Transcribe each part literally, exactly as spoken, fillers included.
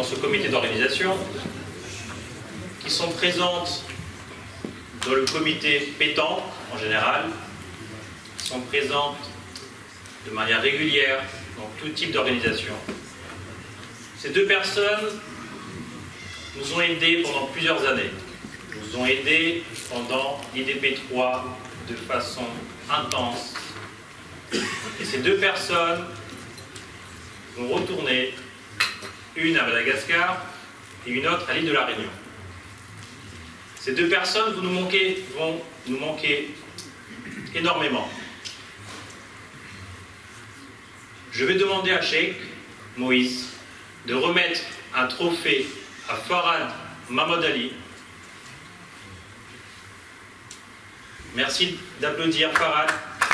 ce comité d'organisation, qui sont présentes dans le comité pétanque en général, qui sont présentes de manière régulière dans tout type d'organisation. Ces deux personnes nous ont aidés pendant plusieurs années, nous ont aidés pendant l'I D P trois de façon intense. Et ces deux personnes vont retourner, une à Madagascar et une autre à l'île de la Réunion. Ces deux personnes vont nous manquer, vont nous manquer énormément. Je vais demander à Cheikh Moïse de remettre un trophée à Farhad Mahmoud Ali. Merci d'applaudir Farhad.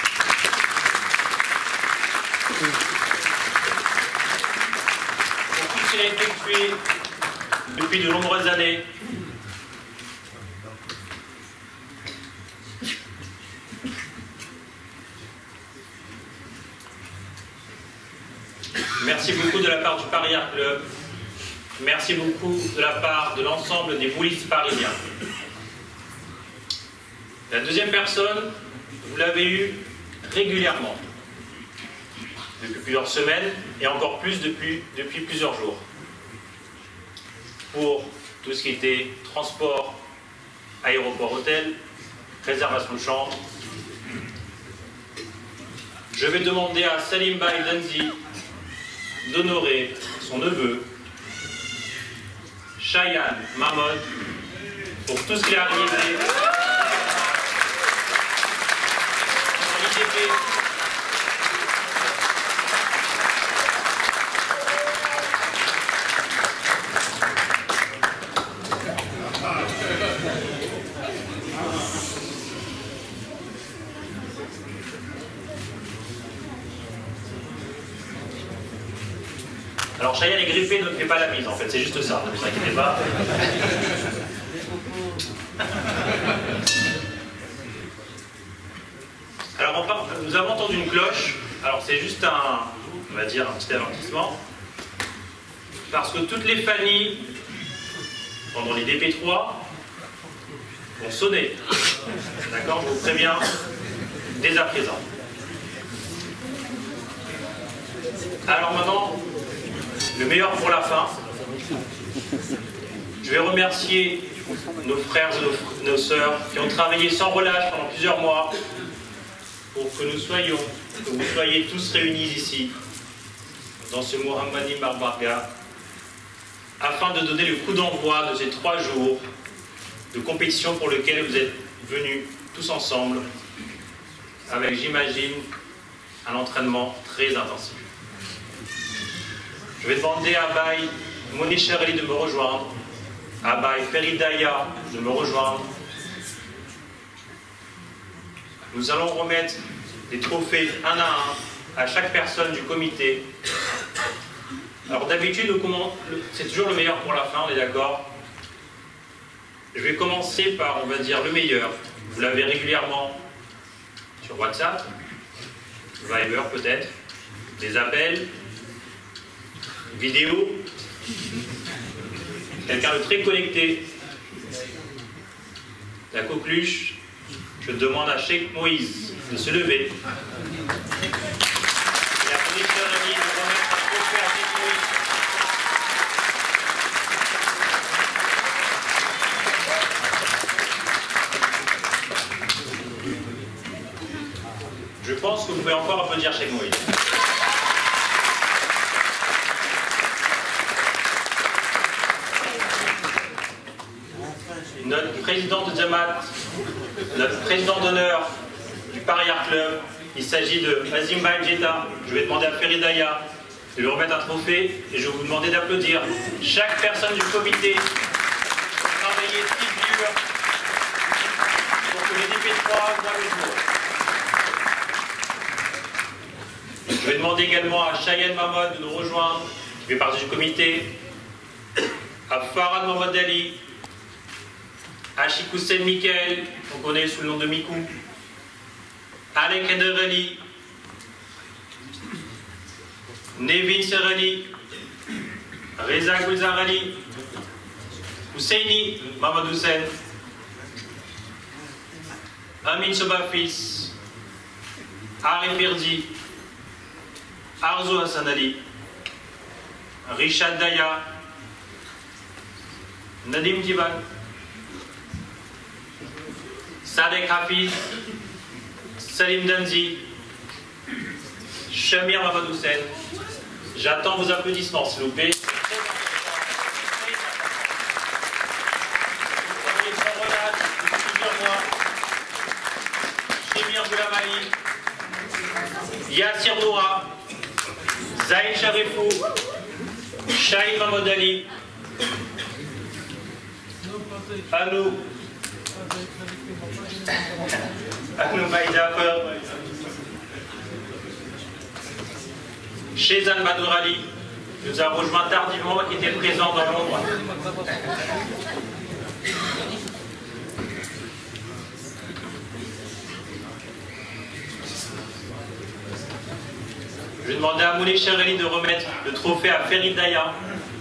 Pour tout ce qu'il a effectué depuis de nombreuses années. Merci beaucoup de la part du Paris Art Club. Merci beaucoup de la part de l'ensemble des boulistes parisiens. La deuxième personne, vous l'avez eue régulièrement, depuis plusieurs semaines et encore plus depuis, depuis plusieurs jours, pour tout ce qui était transport, aéroport, hôtel, réservation de chambre. Je vais demander à Salim Baye Danzi d'honorer son neveu, Cheyenne Mahmoud, pour tout ce qui est arrivé dans l'I D P. Alors Cheyenne est grippé, ne fait pas la mise en fait, c'est juste ça, ne vous inquiétez pas. Alors on part, nous avons entendu une cloche, alors c'est juste un, on va dire un petit avertissement, parce que toutes les familles, pendant les D P trois, vont sonner. D'accord, je vous préviens dès à présent. Alors maintenant, le meilleur pour la fin. Je vais remercier nos frères et nos, nos sœurs qui ont travaillé sans relâche pendant plusieurs mois pour que nous soyons, que vous soyez tous réunis ici, dans ce Mohammadi Barbarga, afin de donner le coup d'envoi de ces trois jours de compétition pour lesquels vous êtes venus tous ensemble, avec, j'imagine, un entraînement très intensif. Je vais demander à Baye Moni Chereli de me rejoindre, à Baye Feridaya de me rejoindre. Nous allons remettre des trophées un à un à chaque personne du comité. Alors d'habitude, c'est toujours le meilleur pour la fin, on est d'accord? Je vais commencer par, on va dire, le meilleur. Vous l'avez régulièrement sur WhatsApp, Viber peut-être, des appels, vidéo, quelqu'un de très connecté, la coqueluche. Je demande à Cheikh Moïse de se lever. Et la commission de remettre un trophée à Cheikh Moïse. Je pense que vous pouvez encore applaudir Cheikh Moïse. Notre président de Jamaat, notre président d'honneur du Paris Art Club, il s'agit de Azim Baye Djeta. Je vais demander à Feridaya de lui remettre un trophée et je vais vous demander d'applaudir chaque personne du comité qui a travaillé si dur pour que les D P trois voient le jour. Je vais demander également à Cheyenne Mahmoud de nous rejoindre, qui fait partie du comité, à Farhad Mahmoud Ali, à Cheikh Hussein Mikael, qu'on connaît sous le nom de Mikou, Alek Ederali, Nevin Serali, Reza Gulzar Ali, Husseini Mohamed Hussein, Amin Sobafis, Arif Irdi, Arzu Hassan Ali, Rishad Daya, Nadim Diban, Sadek Hafiz, Salim Danzi, Shamir Mohamed Hussein. J'attends vos applaudissements, s'il vous plaît. Shemir Goulamali, Yassir Noura, Zaïd Sharifou, Shahid Mahmoud Ali, Anou, Anou Baïdafer, Shezan Badour Ali, nous a rejoint tardivement, qui était présent dans l'ombre. Je vais demander à Moulay Chereli de remettre le trophée à Ferid Daya.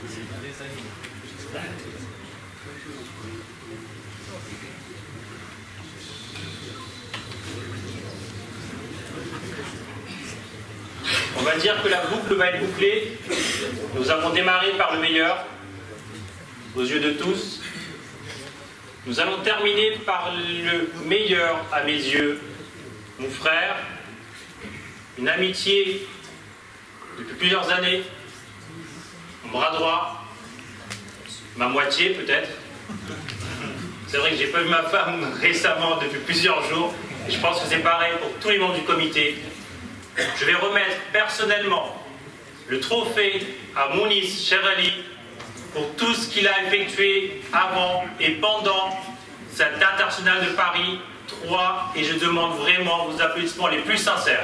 On va dire que la boucle va être bouclée. Nous avons démarré par le meilleur, aux yeux de tous. Nous allons terminer par le meilleur, à mes yeux, mon frère, une amitié depuis plusieurs années, mon bras droit, ma moitié peut-être. C'est vrai que j'ai pas vu ma femme récemment depuis plusieurs jours, et je pense que c'est pareil pour tous les membres du comité. Je vais remettre personnellement le trophée à Mounis Chereli pour tout ce qu'il a effectué avant et pendant cette internationale de Paris trois, et je demande vraiment vos applaudissements les plus sincères.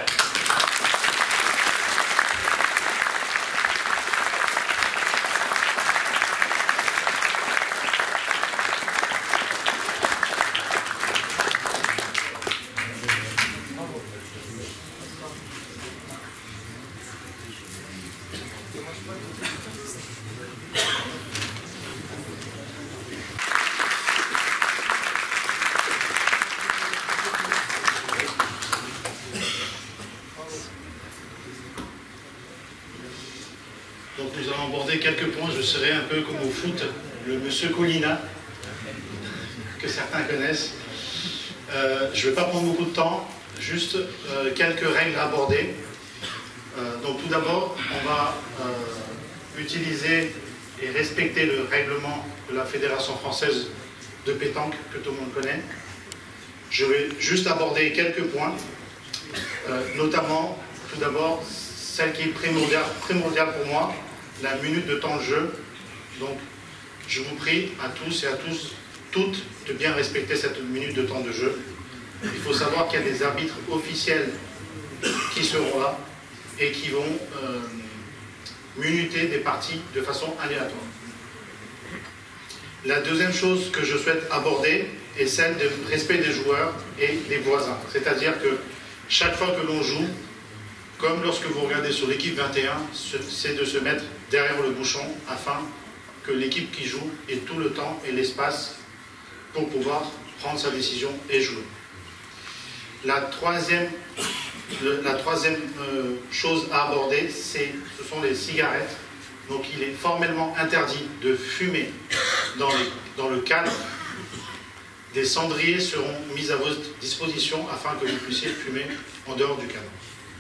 Donc nous allons aborder quelques points. Je serai un peu comme au foot, le monsieur Colina, que certains connaissent. Euh, je ne vais pas prendre beaucoup de temps, juste euh, quelques règles à aborder. Euh, donc tout d'abord, on va euh, utiliser et respecter le règlement de la Fédération française de pétanque, que tout le monde connaît. Je vais juste aborder quelques points, euh, notamment, tout d'abord, celle qui est primordiale, primordiale pour moi, la minute de temps de jeu. Donc, je vous prie à tous et à tous, toutes, de bien respecter cette minute de temps de jeu. Il faut savoir qu'il y a des arbitres officiels qui seront là et qui vont euh, minuter des parties de façon aléatoire. La deuxième chose que je souhaite aborder est celle du respect des joueurs et des voisins. C'est-à-dire que chaque fois que l'on joue, comme lorsque vous regardez sur l'équipe vingt et un, c'est de se mettre derrière le bouchon afin que l'équipe qui joue ait tout le temps et l'espace pour pouvoir prendre sa décision et jouer. La troisième, le, la troisième euh, chose à aborder, c'est, ce sont les cigarettes. Donc il est formellement interdit de fumer dans, les, dans le cadre. Des cendriers seront mis à votre disposition afin que vous puissiez fumer en dehors du cadre.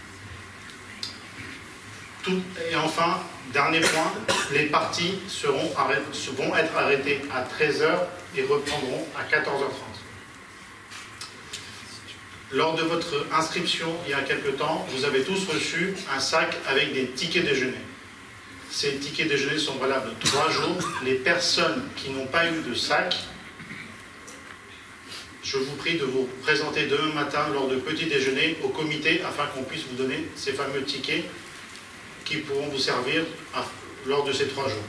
Tout, et enfin, dernier point, les parties seront arrêt, vont être arrêtées à treize heures et reprendront à quatorze heures trente. Lors de votre inscription, il y a quelque temps, vous avez tous reçu un sac avec des tickets déjeuner. Ces tickets déjeuner sont valables trois jours. Les personnes qui n'ont pas eu de sac, je vous prie de vous présenter demain matin lors de petit déjeuner au comité afin qu'on puisse vous donner ces fameux tickets qui pourront vous servir à, lors de ces trois jours.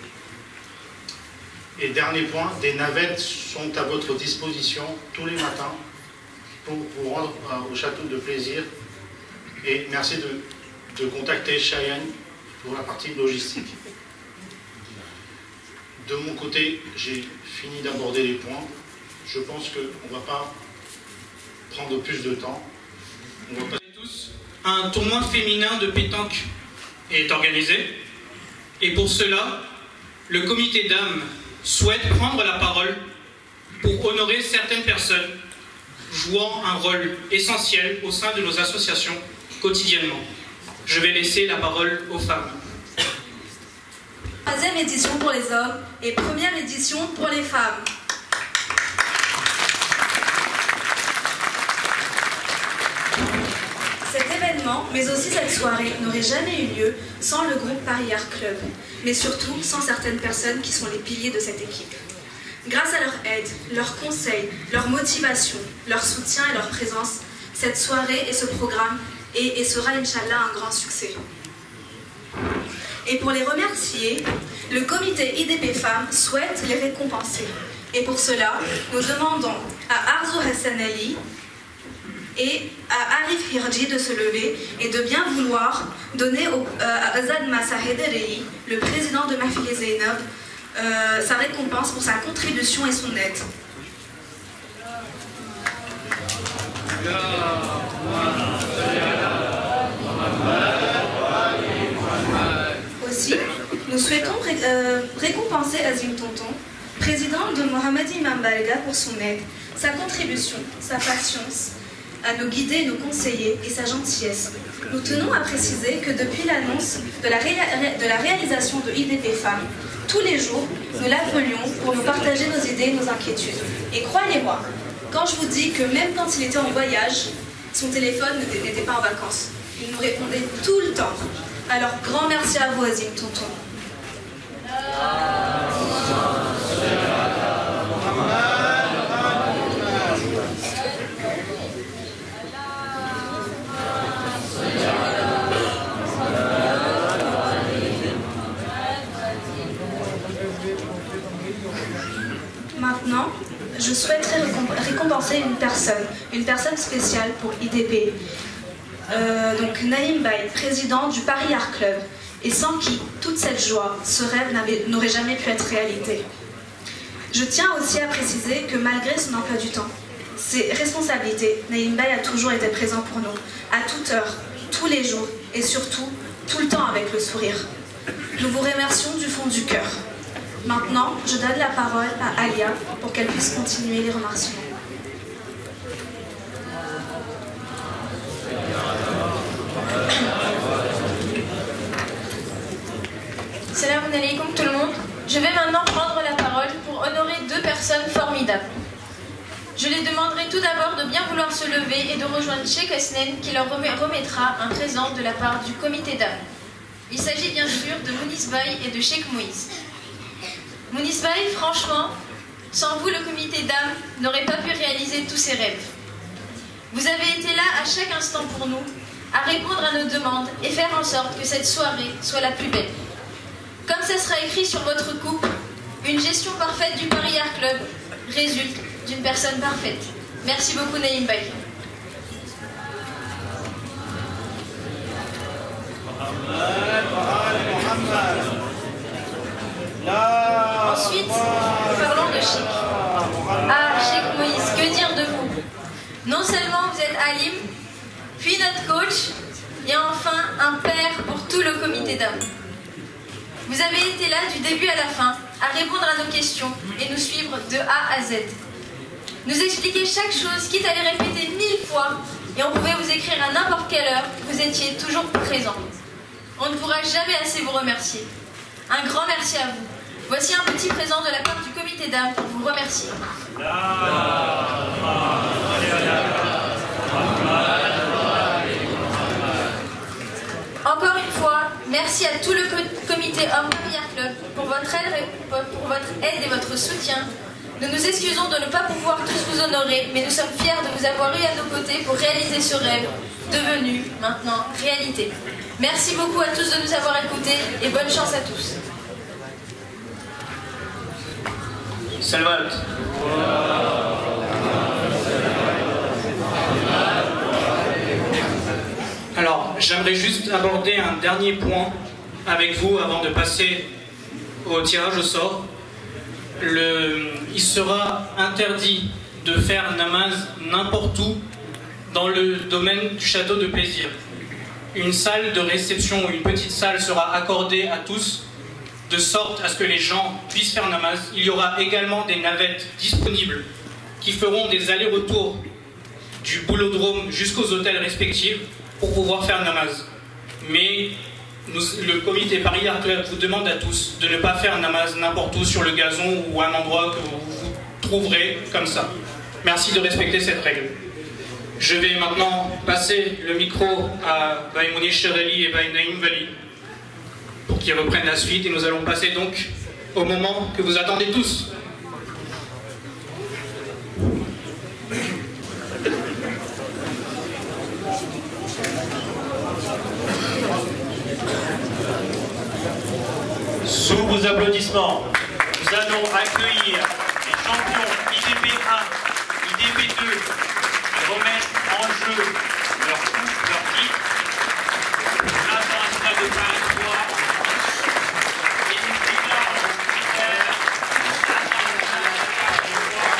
Et dernier point, des navettes sont à votre disposition tous les matins pour vous rendre euh, au château de plaisir. Et merci de, de contacter Cheyenne pour la partie logistique. de mon côté, j'ai fini d'aborder les points. Je pense qu'on ne va pas prendre plus de temps. On va passer tous. Un tournoi féminin de pétanque est organisé. Et pour cela, le comité dames souhaite prendre la parole pour honorer certaines personnes jouant un rôle essentiel au sein de nos associations quotidiennement. Je vais laisser la parole aux femmes. Troisième édition pour les hommes et première édition pour les femmes. Cet événement, mais aussi cette soirée, n'aurait jamais eu lieu sans le groupe Paris Art Club, mais surtout sans certaines personnes qui sont les piliers de cette équipe. Grâce à leur aide, leurs conseils, leur motivation, leur soutien et leur présence, cette soirée et ce programme est et sera, Inch'Allah, un grand succès. Et pour les remercier, le comité I D P Femmes souhaite les récompenser. Et pour cela, nous demandons à Arzu Hassan Ali et à Arif Hirji de se lever et de bien vouloir donner au, euh, à Azad Massa Hederei, le président de Mahfili Zainab, euh, sa récompense pour sa contribution et son aide. Aussi, nous souhaitons ré euh, récompenser Azim Tonton, président de Mohamed Imam Balga, pour son aide, sa contribution, sa patience, à nous guider et nous conseiller et sa gentillesse. Nous tenons à préciser que depuis l'annonce de, de la réalisation de I D P Femmes, tous les jours, nous l'appelions pour nous partager nos idées et nos inquiétudes. Et croyez-moi, quand je vous dis que même quand il était en voyage, son téléphone n'était pas en vacances. Il nous répondait tout le temps. Alors, grand merci à vous, Azim Tonton. Maintenant, je souhaiterais récompenser une personne, une personne spéciale pour I D P. Euh, donc Naïm Baye, président du Paris Art Club, et sans qui toute cette joie, ce rêve n'aurait jamais pu être réalité. Je tiens aussi à préciser que malgré son emploi du temps, ses responsabilités, Naïm Baye a toujours été présent pour nous, à toute heure, tous les jours, et surtout, tout le temps avec le sourire. Nous vous remercions du fond du cœur. Maintenant, je donne la parole à Alia pour qu'elle puisse continuer les remerciements. Salam alaikum tout le monde. Je vais maintenant prendre la parole pour honorer deux personnes formidables. Je les demanderai tout d'abord de bien vouloir se lever et de rejoindre Cheikh Asnen qui leur remettra un présent de la part du comité dames. Il s'agit bien sûr de Mounis Baye et de Cheikh Moïse. Mounis Baye, franchement, sans vous, le comité dames n'aurait pas pu réaliser tous ses rêves. Vous avez été là à chaque instant pour nous, à répondre à nos demandes et faire en sorte que cette soirée soit la plus belle. Comme ça sera écrit sur votre coupe, une gestion parfaite du Paris Art Club résulte d'une personne parfaite. Merci beaucoup, Naïm Baye. Ensuite, parlons de Cheikh. Ah, Cheikh Moïse, que dire de vous? Non seulement vous êtes alim, puis notre coach, et enfin un père pour tout le comité dames. Vous avez été là du début à la fin, à répondre à nos questions et nous suivre de A à Z. Nous expliquer chaque chose, quitte à les répéter mille fois, et on pouvait vous écrire à n'importe quelle heure, vous étiez toujours présent. On ne pourra jamais assez vous remercier. Un grand merci à vous. Voici un petit présent de la part du comité dames pour vous remercier. Encore une fois, merci à tout le comité Homme Paris Art Club pour votre aide, pour votre aide et votre soutien. Nous nous excusons de ne pas pouvoir tous vous honorer, mais nous sommes fiers de vous avoir eu à nos côtés pour réaliser ce rêve, devenu maintenant réalité. Merci beaucoup à tous de nous avoir écoutés et bonne chance à tous. Salvat. Alors, j'aimerais juste aborder un dernier point avec vous avant de passer au tirage au sort. le, il sera interdit de faire namaz n'importe où dans le domaine du château de plaisir. Une salle de réception ou une petite salle sera accordée à tous, de sorte à ce que les gens puissent faire namaz. Il y aura également des navettes disponibles qui feront des allers-retours du boulodrome jusqu'aux hôtels respectifs pour pouvoir faire namaz. Mais nous, le comité Paris Art Club vous demande à tous de ne pas faire namaz n'importe où sur le gazon ou à un endroit que vous, vous trouverez comme ça. Merci de respecter cette règle. Je vais maintenant passer le micro à Baïmouni Chereli et Baïnaïm Vali pour qu'ils reprennent la suite, et nous allons passer donc au moment que vous attendez tous. Sous vos applaudissements, nous allons accueillir les champions I D P un, I D P deux, qui remettent en jeu leur coupe, leur titre, l'international de Paris trois, et une déclaration militaire, l'international de Paris trois.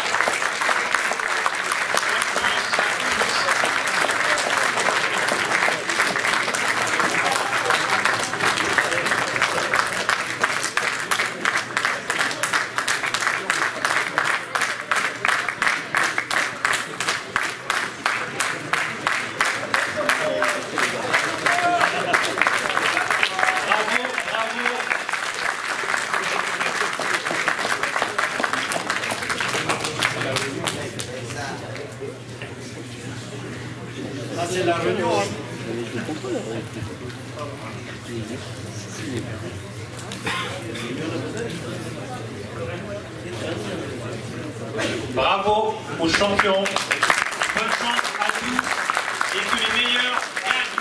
Bravo aux champions, bonne chance à tous et que les meilleurs gagnent.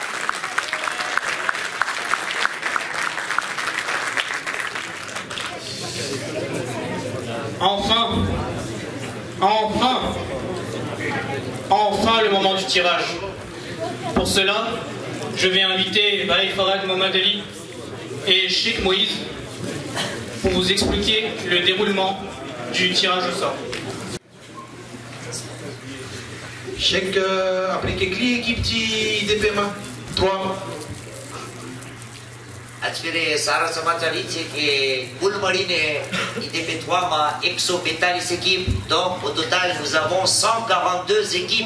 Enfin, enfin, enfin le moment du tirage. Pour cela, je vais inviter Baï Farad Mohamed Ali et Sheikh Moïse pour vous expliquer le déroulement du tirage au sort. Sheikh, après que qui équipe I D P ma toi Ați Sara Samachalice que Boulmarine I D P trois ma एक सौ पैंतालीस équipes, donc au total nous avons cent quarante-deux équipes.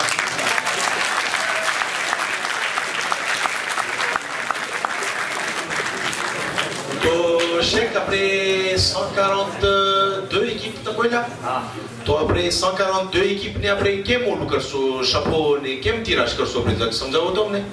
तो Sheikh après cent quarante-deux équipes t'as quoi là तो après cent quarante-deux équipes ने après quel mot कर सो chapeau ने quel tirage कर सो président समझाओ तो हमने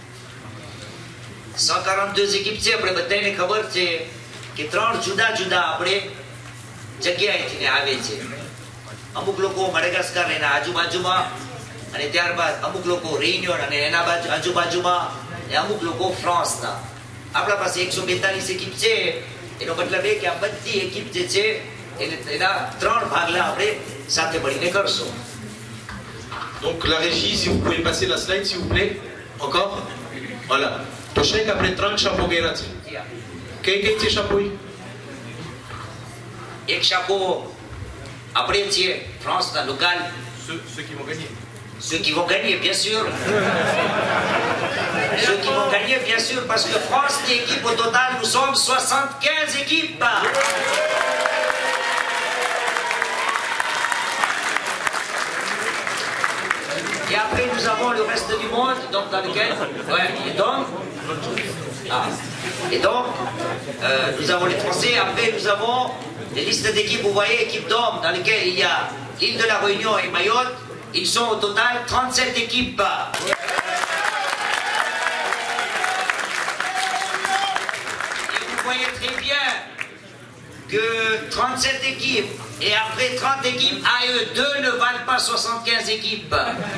cent quarante-deux équipes છે આપણે બધાને ખબર છે કે ત્રણ જુદા જુદા આપણે જગ્યાએથી આવે છે. અમુક લોકો મડગાસ્કર એના આજુબાજુમાં અને ત્યારબાદ અમુક લોકો રેયુનિયન અને એના બાજુ આજુબાજુમાં અને અમુક લોકો ફ્રાન્સના. આપણા પાસે एक सौ पैंतालीस équipes છે, એનો મતલબ એ કે આ બધી équipe જે છે એને એના ત્રણ ભાગલા આપણે સાથે મળીને કરશું. Donc la régie, si vous pouvez passer la slide s'il vous plaît, encore, voilà. तो Sheikh après trente chapeaux gagnants છે. કઈ કઈ છે chapeau? એક chapeau આપણે છીએ ફ્રાન્સના local. Ceux, ceux qui vont gagner. Ceux qui vont gagner, bien sûr. Ceux qui vont gagner, bien sûr, parce que France, l'équipe au total, nous sommes soixante-quinze équipes. Et après, nous avons le reste du monde, donc dans lequel, ouais, et donc, ah, et donc, euh, nous avons les Français. Après, nous avons les listes d'équipes. Vous voyez, équipe d'hommes, dans lesquelles il y a l'île de la Réunion et Mayotte. Ils sont au total trente-sept équipes. Et vous voyez très bien que trente-sept équipes et après trente équipes, à eux deux ne valent pas soixante-quinze équipes.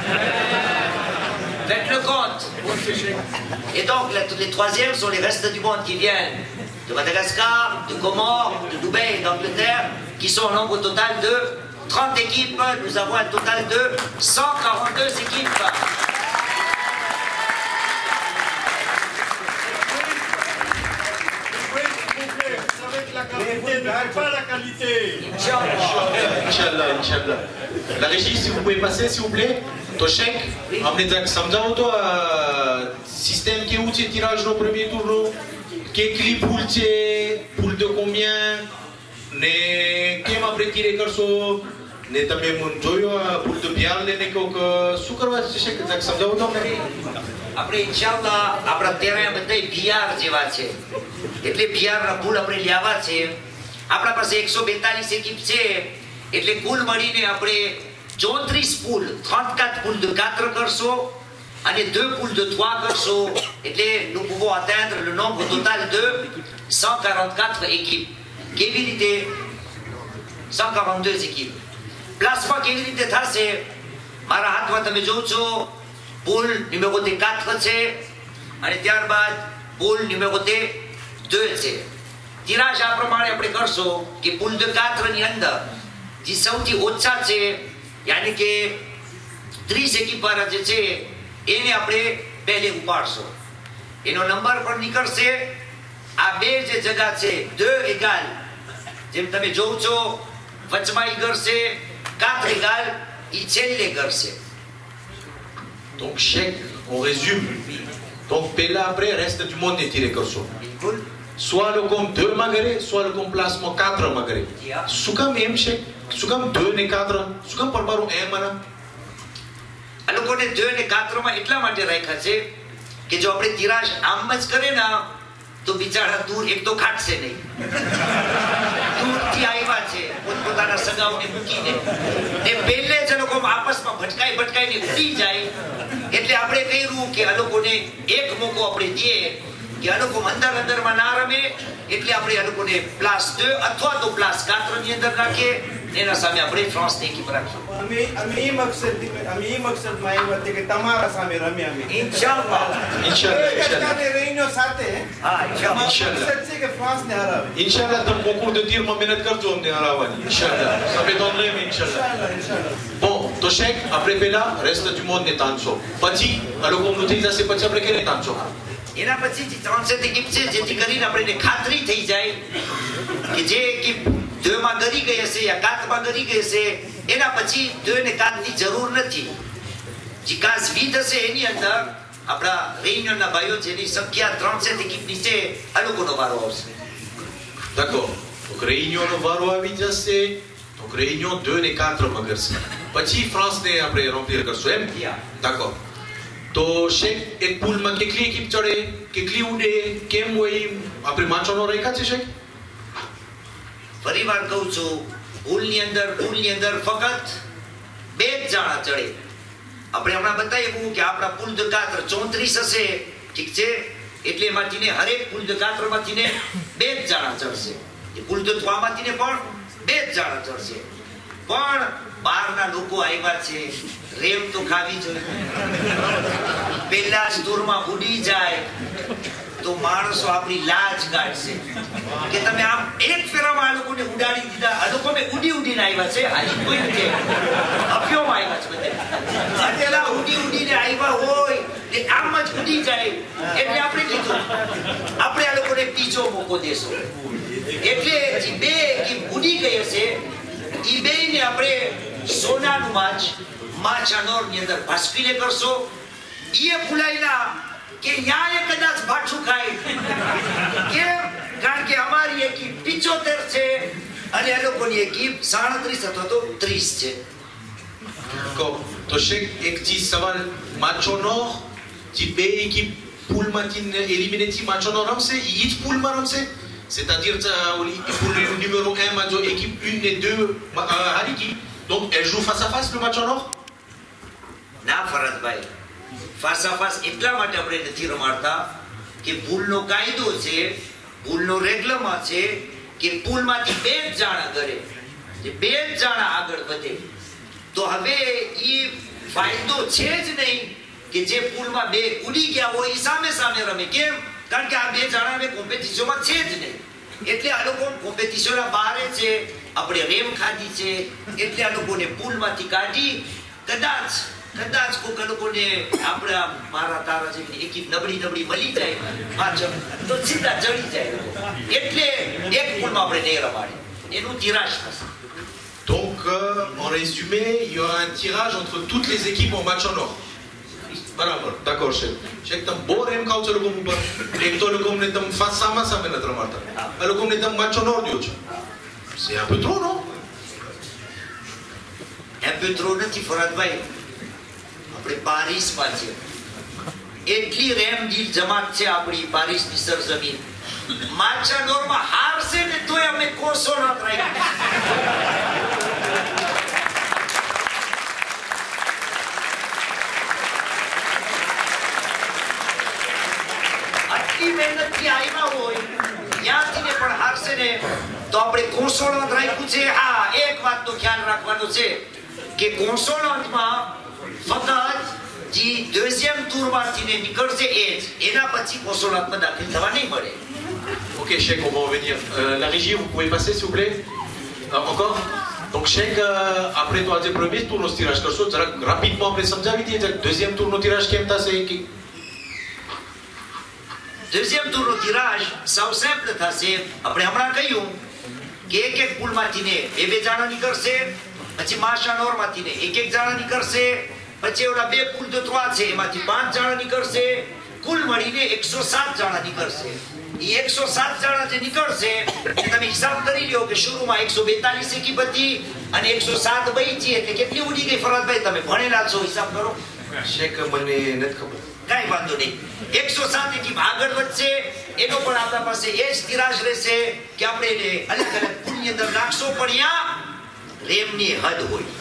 Faites le compte. Et donc les troisièmes sont les restes du monde qui viennent de Madagascar, de Comores, de Dubaï et d'Angleterre, qui sont au nombre total de trente équipes. Nous avons un total de cent quarante-deux équipes. Oui, s'il vous plaît, ça va être la pas la qualité. Inch'Allah, Inch'Allah. La régie, si vous pouvez passer, s'il vous plaît. To chèque, हमने तक समझाओ तो système qui est où c'est tirage au premier tour, qui est clip poule c'est poule de combien, ne qui m'a après tiré comme ça, ne t'as même un joyeux poule de bière les ne que sucre va c'est chèque तक समझाओ तो हमने. આપણે ઇન્શાઅલ્લાહ આપણા તેરા બધાય બિયાર જેવા છે એટલે બિયારના ફૂલ આપણે લેવા છે આપણા પાસે એકસો બેતાલીસ એકીપ છે એટલે કુલ મળીને આપણે ચોત્રીસ poules trente-quatre poules de quatre કરશો અને deux poules de trois કરશો એટલે nous pouvons atteindre le nombre total de cent quarante-quatre équipes કેવી રીતે cent quarante-deux équipes પ્લાસમાં કેવી રીતે થશે મારા હાથમાં તમે જોવો છો poule numéro quatre છે અને ત્યારબાદ poule numéro deux છે tirage આ પ્રમાણે આપણે કરશો કે poule de quatre ની અંદર જે સૌથી ઓછા છે યાની કે ત્રીસ એકી પર જે છે એને આપણે પહેલે ઉપાડશો એનો નંબર પણ નીકળશે આ બે જે જગા છે deux égal જેમ તમે જોવો છો વચમાં ઈ કરશે quatre égal ઈ છેલ્લે કરશે. Donc chèque, on résume. Donc Pella après reste du monde est tiré comme ça. Soit le compte deux magrets, soit le compte placement quatre magrets. Souka même chèque, souka deux ne quatre, souka par baro un mana. આ લોકોને deux ને quatre માં એટલા માટે રાખ્યા છે કે જો આપણે તિરાજ આમ જ કરે ના તો બિચારા દૂર એક તો ખાટશે નહીં દૂરથી આવ્યા છે પોતપોતાના સગાઓને મૂકીને ને પહેલે જ લોકો આપસમાં ભટકાઈ ભટકાઈને ઉડી જાય એટલે આપણે કહ્યું કે આ લોકોને એક મોકો આપણે દઈએ કે આ લોકો અંદર અંદરમાં ના રમે એટલે આપણે આ લોકોને પ્લાસ deux અથવા તો પ્લાસ quatre ની અંદર નાખીએ એના સામે આપણે ફ્રાન્સને એકી રાખીએ અમે અમે એ મકસદ અમે એ મકસદમાં આવ્યા હતા કે તમારા સામે રમે અમે ઇન્શાઅલ્લાહ Inch'Allah, ઇન્શાઅલ્લાહ Inch'Allah. રેઈનો સાથે હા ઇન્શાઅલ્લાહ મકસદ છે કે ફ્રાન્સને હરાવે Inch'Allah, तुम concours de tir માં મહેનત કરજો અમને હરાવવાની. Inch'Allah. Ça m'étonnerait mais Inch'Allah. ઇન્શાઅલ્લાહ ઇન્શાઅલ્lah Bon, તો chèque, après Pella, reste du monde n'est tanso. પછી આ લોકો નું થઈ જશે પછી આપણે કેને tanso. એના પછી જે ત્રણસઠ એકીપ છે જેથી કરીને આપણને ખાતરી થઈ જાય કે જે એકીપ deux માં ગરી ગઈ હશે યા quatre માં ગરી ગઈ હશે એના પછી deux ને quatre ની જરૂર નથી જે કાસ વીસ હશે એની અંદર આપણા રેયુનિયનના ભાઈઓ જેની સંખ્યા ત્રણસઠ એકીપની છે આ લોકોનો વારો આવશે. D'accord. Donc réunion નો વારો આવી જશે. Donc réunion deux ને quatre માં કરશે. પછી France ને આપણે remplir કરશું એમ. D'accord. તો શેક એક પૂલમાં કેટલી એકીપ ચડે કેટલી ઉડે કેમ હોય આપણે માચોનો રેખા છે શેક ફરી વાર કહું છું પૂલની અંદર પૂલની અંદર ફક્ત બે જ જાણા ચડે આપણે હમણાં બતાવ્યું કે આપણા પૂલ de quatre ચોત્રીસ હશે ઠીક છે એટલે એમાંથીને હરેક પૂલ de quatre માંથીને બે જ જાણા ચડશે એ પૂલ de trois માંથીને પણ બે જ જાણા ચડશે પણ બહારના લોકો આવ્યા છે રેમ તો ખાવી જોઈએ પહેલા જ દૂરમાં ઉડી જાય તો માણસો આપણી લાજ કાઢશે કે તમે આમ એક ફેરામાં આ લોકોને ઉડાડી દીધા આ લોકો મેં ઉડી ઉડીને આવ્યા છે હાલી કોઈ નથી અફ્યોમાં આવ્યા છે બધે પેલા ઉડી ઉડીને આવ્યા હોય ને આમ જ ઉડી જાય એટલે આપણે કીધું આપણે આ લોકોને બીજો મોકો દેશો એટલે જે બે કે ઉડી ગઈ હશે એ બેને આપણે સોનાનું માચ માચ અનોરની અંદર ભાસ્કીને કરશો એ ભૂલાયેલા કે ન્યા એ કદાચ ભાઠું ખાય કેમ કારણ કે અમારી એકી પિચોતેર છે અને આ લોકોની એકી સાડત્રીસ અથવા તો ત્રીસ છે. તો શેક એક ચીજ સવાલ માચોનો જે બે એકીપ પૂલમાંથી એલિમિને થી માચોનો રમશે એ જ પૂલમાં રમશે c'est-à-dire pour le numéro un માં જો équipe une et deux હારી ગઈ donc elle joue face à face le match en or ના ફરજભાઈ face à face એટલા માટે આપણે નથી રમાડતા કે પૂલનો કાયદો છે પૂલનો રેગ્લમાં છે કે પૂલમાંથી બે જ જાણા કરે જે બે જ જાણા આગળ વધે તો હવે ઈ ફાયદો છે જ નહીં કે જે પૂલમાં બે ઉડી ગયા હોય ઈ સામે સામે રમે કેમ કારણ કે આ બે જણાને કોમ્પિટિશનમાં છે જ નહીં એટલે આ લોકો કોમ્પિટિશનના બહારે છે આપણે રેમ ખાધી છે એટલે આ લોકોને પૂલમાંથી કાઢી કદાચ કદાચ કોક લોકોને આપણા મારા તારા જેવી એકી નબળી નબળી મળી જાય પાછળ તો સીધા ચડી જાય એટલે એક પુલમાં આપણે નહીં રમાડીએ એનું તિરાશ થશે. Donc, euh, en résumé, il y aura un tirage entre toutes les équipes en match en or. Barabar, d'accord, chef. Chef, tu as beau rem kao le comme par. Et toi le comme ne t'as face sama sama ne t'as marta. Le comme ne t'as match en or dieu. C'est un peu trop, non? Un peu trop નથી ફરતભાઈ. આપણે પારિસમાં છે. એટલી રેમ દિલ જમાત છે આપણી પારિસની સરજમીન. માચા નોરમાં હારશે ને તોય અમે કોસો ન રાખ્યા. આટલી મહેનતથી આવ્યા હોય ત્યાંથી ને પણ હારશે ને તો આપણે કોસોળાંત રાખ્યું છે. હા, એક વાતનો ખ્યાલ રાખવાનો છે કે કોસોળાંતમાં ફક્ત જે deuxième tourમાંથી ને નીકળશે એ જ એના પછી કોસોળાંતમાં દાખલ થવા નહીં મળે. Ok, Cheikh, on va en venir. Euh, la régie, vous pouvez passer, s'il vous plaît? euh, Encore? Donc, Cheikh, euh, après toi, le premier tour, le tirage comme ça, rapidement, après samedi, le deuxième tour, le tirage qui est passé. Deuxième tour, le tirage, ça simple, c'est après, on a કહ્યું કે એક એક પુલમાંથી ને બે બે જણા નીકળશે, પછી માશા નોરમાંથી ને એક એક જણા નીકળશે, પછી ઓલા બે પુલ તો ત્રણ છે એમાંથી પાંચ જણા નીકળશે, કુલ મળીને એકસો સાત જણા નીકળશે. એ એકસો સાત જણા જે નીકળશે તમે હિસાબ કરી લ્યો કે શરૂમાં એકસો બેતાલીસ એકી હતી અને એકસો સાત બચી એટલે કેટલી ઉડી ગઈ ફરતભાઈ? તમે ભણેલા છો, હિસાબ કરો. Cheikh, મને નથી ખબર. કઈ વાંધો નહીં. એકસો સાત એકી આગળ વધશે એનો પણ આપણા પાસે એ જ તિરાશ રહેશે કે આપણે એને અલગ અલગ પુલની અંદર નાખશો પણ ત્યાં રેમની હદ હોય.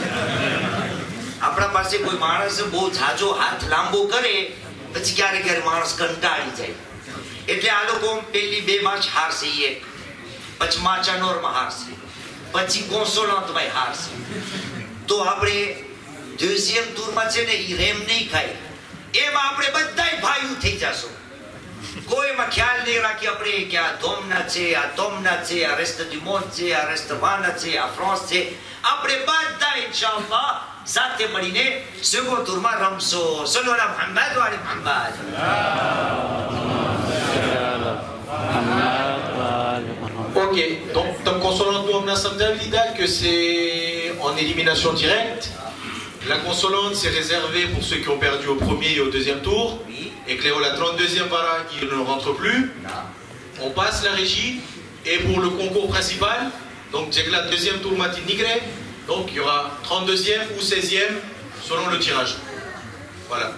આપણા પાસે કોઈ માણસ બહુ ઝાઝો હાથ લાંબો કરે પછી ક્યારે ક્યારે માણસ કંટાળી જાય એટલે આ લોકો પેલી બે માર્ચ હારશે એક, પછી માચાનોરમાં હારશે, પછી કોસોળાંતમાં હારશે. તો આપણે deuxième tourમાં છે ને ઈ રેમ નહીં ખાય એમાં આપણે બધાય ભાઈઓ થઈ જશું. કોઈમાં ખ્યાલ નહીં રાખી આપણે કે આ ધોમના છે, આ તોમના છે, આ રેસ્ટ du monde છે, આ રેસ્ટ વાના છે, આ ફ્રાન્સ છે. આપણે બધા ઇન્શાઅલ્લાહ સાથે મળીને second tourમાં રમશો. સલ્લો અલા મુહમ્મદ વ અલી Muhammad. Ok, donc comme consolante, nous on a samedi que c'est en élimination directe. La consolante c'est réservé pour ceux qui ont perdu au premier et au deuxième tour. Et que la trente-deuxième para qui ne rentre plus. On passe la régie. Et pour le concours principal, donc j'ai que la deuxième tour matin nigré. Donc il y aura trente-deuxième ou seizième selon le tirage. Voilà.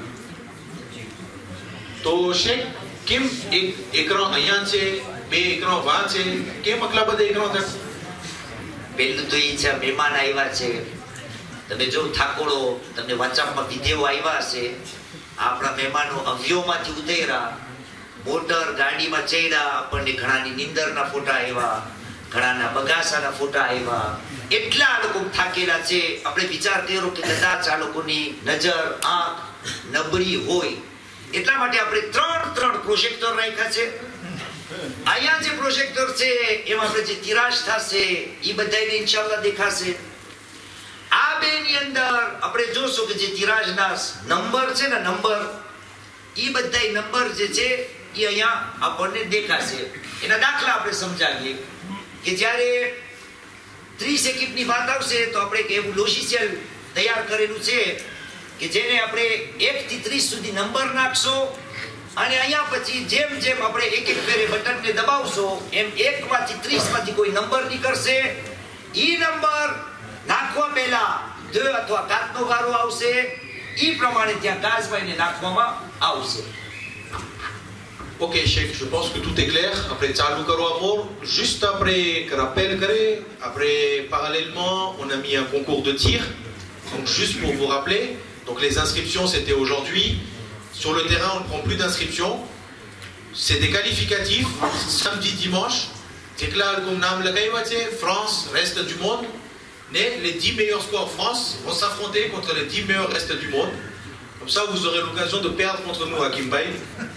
To Cheikh, kim écran ayant c'est બે એકનો વાત છે કેમ આટલા બધા એકનો છે? પેલું તો એ છે મહેમાન આવ્યા છે. તમે જો ઠાકોરો તમને વાચામાં વિધેઓ આવ્યા હશે. આપણા મહેમાનો અવ્યોમાંથી ઉતર્યા, મોટર ગાડીમાં ચડ્યા, આપણને ઘણાની નિંદરના ફોટા આવ્યા, ઘણાના બગાસાના ફોટા આવ્યા. એટલા આ લોકો થાકેલા છે. આપણે વિચાર કર્યો કે કદાચ આ લોકોની નજર આંખ નબળી હોય એટલા માટે આપણે ત્રણ ત્રણ પ્રોજેક્ટર રાખ્યા છે. અહીંયા જે પ્રોજેક્ટર છે એમાં આપણે જે તિરાશ થશે એ બધાને ઇન્શાઅલ્લાહ દેખાશે. આ બેની અંદર આપણે જોશું કે જે તિરાશના નંબર છે ને નંબર એ બધા નંબર જે છે એ અહીંયા આપણને દેખાશે. એના દાખલા આપણે સમજાવીએ કે જ્યારે ત્રીસ એકીપની વાત આવશે તો આપણે એક એવું લોજિશિયલ તૈયાર કરેલું છે કે જેને આપણે એક થી ત્રીસ સુધી નંબર નાખશો અને અહીંયા પછી જેમ જેમ આપણે એક એક ફેરે બટનને દબાવશો એમ એક માંથી ત્રીસ માંથી કોઈ નંબર નીકળશે. ઈ નંબર નાખવા પહેલા deux અથવા quatre નો વારો આવશે. ઈ પ્રમાણે ત્યાં કાજભાઈને નાખવામાં આવશે. Ok Cheikh, je pense que tout est clair. Après Tchalou Karo Amour, juste après rappel Karé, après parallèlement on a mis un concours de tir. Donc juste pour vous rappeler, donc les inscriptions c'était aujourd'hui. Sur le terrain, on ne prend plus d'inscription. C'est des qualificatifs, samedi, dimanche. C'est clair, comme Nam Lakaïwate, France, reste du monde. Mais les dix meilleurs scores France vont s'affronter contre les dix meilleurs restes du monde. Comme ça, vous aurez l'occasion de perdre contre nous à Kimbaï.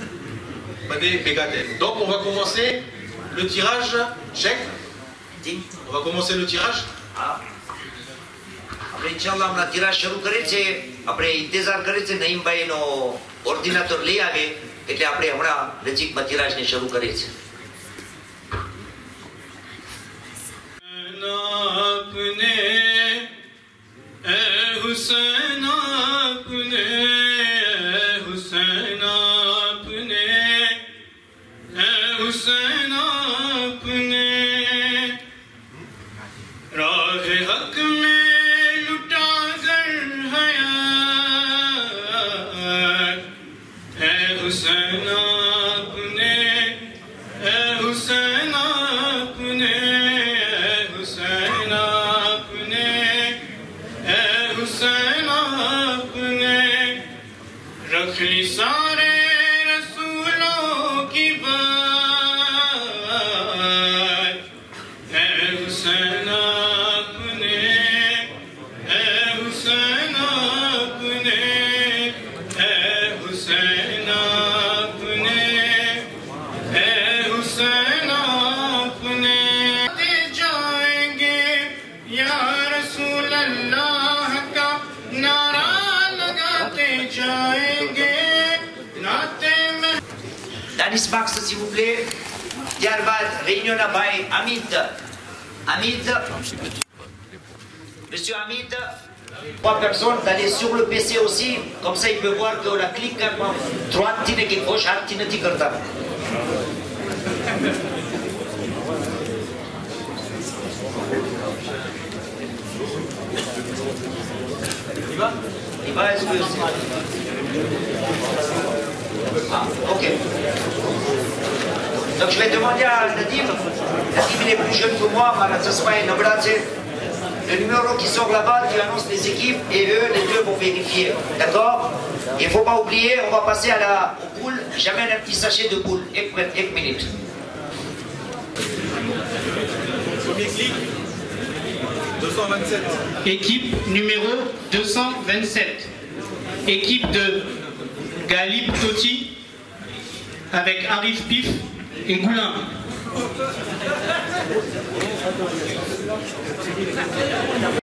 Donc, on va commencer le tirage. Cheikh. On va commencer le tirage. Après, Inch'Allah, on a tirage sur le આપણે ઇંતજાર કરે છે નઈમભાઈનો ઓર્ડિનેટર લઈ આવે એટલે આપણે હમણાં નજીકમાં તિરાજને શરૂ કરે છે. अपने ए हुसैन अपने ए हुसैन अपने ए हुसैन अपने राह हक में लुटा कर हयात ए हुसैन अपने ए हुसैन अपने रख ली सारे रसूलों की बात है हुसैन अपने है हुसैन अपने है हुसैन अपने है हुसैन अपने जाएंगे या रसूल अल्लाह का नारा लगाते जाएंगे. Danis Max, s'il vous plaît. Diarbat, réunion à Baye. Hamid. Hamid. Monsieur Hamid. Trois personnes d'aller sur le P C aussi. Comme ça, il peut voir que la clique droite, tine qui gauche, tine qui karta. Il va Il va, est-ce que Ah, ok. Donc je vais demander à Nadim, Nadim il est plus jeune que moi, le numéro qui sort là-bas, tu annonces les équipes et eux, les deux vont vérifier. D'accord? Il ne faut pas oublier, on va passer à la, aux poules. J'amène un petit sachet de poules. Une minute. Premier clic, deux cent vingt-sept. Équipe numéro deux cent vingt-sept. Équipe de Galib Toti avec Arif Pif et Goulin.